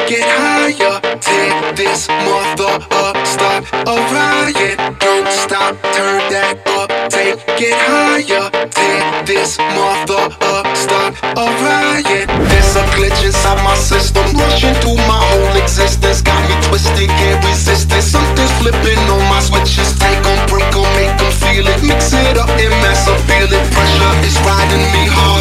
get higher. Tear this mother up, start a riot. Don't stop, turn that up, take it higher. Tear this mother up, start a riot. There's a glitch inside my system, rushing through my whole existence. Got me twisted, can't resist it. Something's flipping on my switches. Take 'em, break 'em, make 'em feel it. Mix it up and mess up, feel it. Pressure is riding me hard.